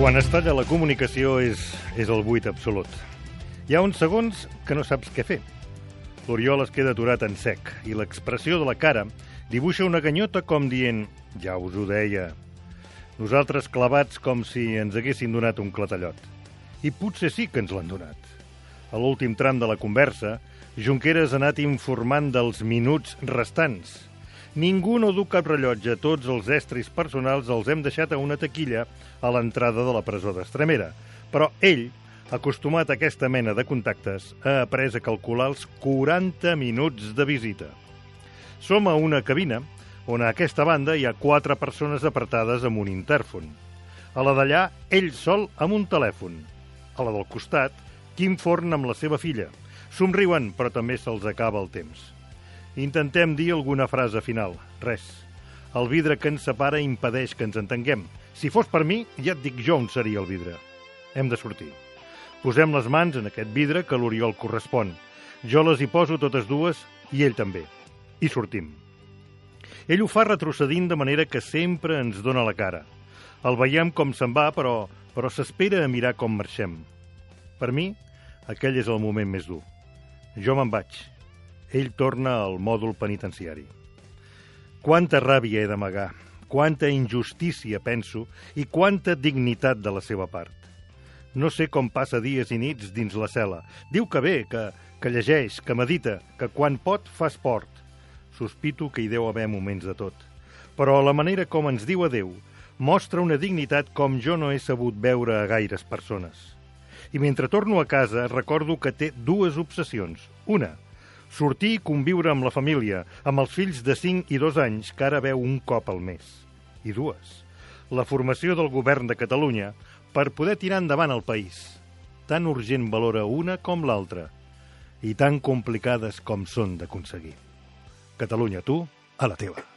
Quan es talla la comunicació és el buit absolut. Hi ha uns segons que no saps què fer. L'Oriol es queda aturat en sec i l'expressió de la cara dibuixa una ganyota com dient «Ja us ho deia». Nosaltres clavats com si ens haguessin donat un clatallot. I potser sí que ens l'han donat. A l'últim tram de la conversa, Junqueras ha anat informant dels minuts restants. Ningú no du cap rellotge, tots els estris personals els hem deixat a una taquilla a l'entrada de la presó d'Estremera. Però ell, acostumat a aquesta mena de contactes, ha après a calcular els 40 minuts de visita. Som a una cabina on a aquesta banda hi ha 4 persones apartades amb un intèrfon. A la d'allà, ell sol amb un telèfon. A la del costat, Quim Forn amb la seva filla. Somriuen, però també se'ls acaba el temps. Intentem dir alguna frase final. Res. El vidre que ens separa impedeix que ens entenguem. Si fos per mi, ja et dic jo on seria el vidre. Hem de sortir. Posem les mans en aquest vidre que l'Oriol correspon. Jo les hi poso totes dues i ell també. I sortim. Ell ho fa retrocedint de manera que sempre ens dona la cara. El veiem com se'n va, però s'espera a mirar com marxem. Per mi, aquell és el moment més dur. Jo me'n vaig. Ell torna al mòdul penitenciari. Quanta ràbia he d'amagar, quanta injustícia penso i quanta dignitat de la seva part. No sé com passa dies i nits dins la cel·la. Diu que bé, que llegeix, que medita, que quan pot fa esport. Sospito que hi deu haver moments de tot. Però la manera com ens diu adéu mostra una dignitat com jo no he sabut veure a gaires persones. I mentre torno a casa recordo que té 2 obsessions. Una, sortir i conviure amb la família, amb els fills de 5 i 2 anys que ara veu un cop al mes. I 2, la formació del govern de Catalunya per poder tirar endavant el país. Tan urgent valora una com l'altra i tan complicades com són d'aconseguir. Catalunya, tu, a la teva.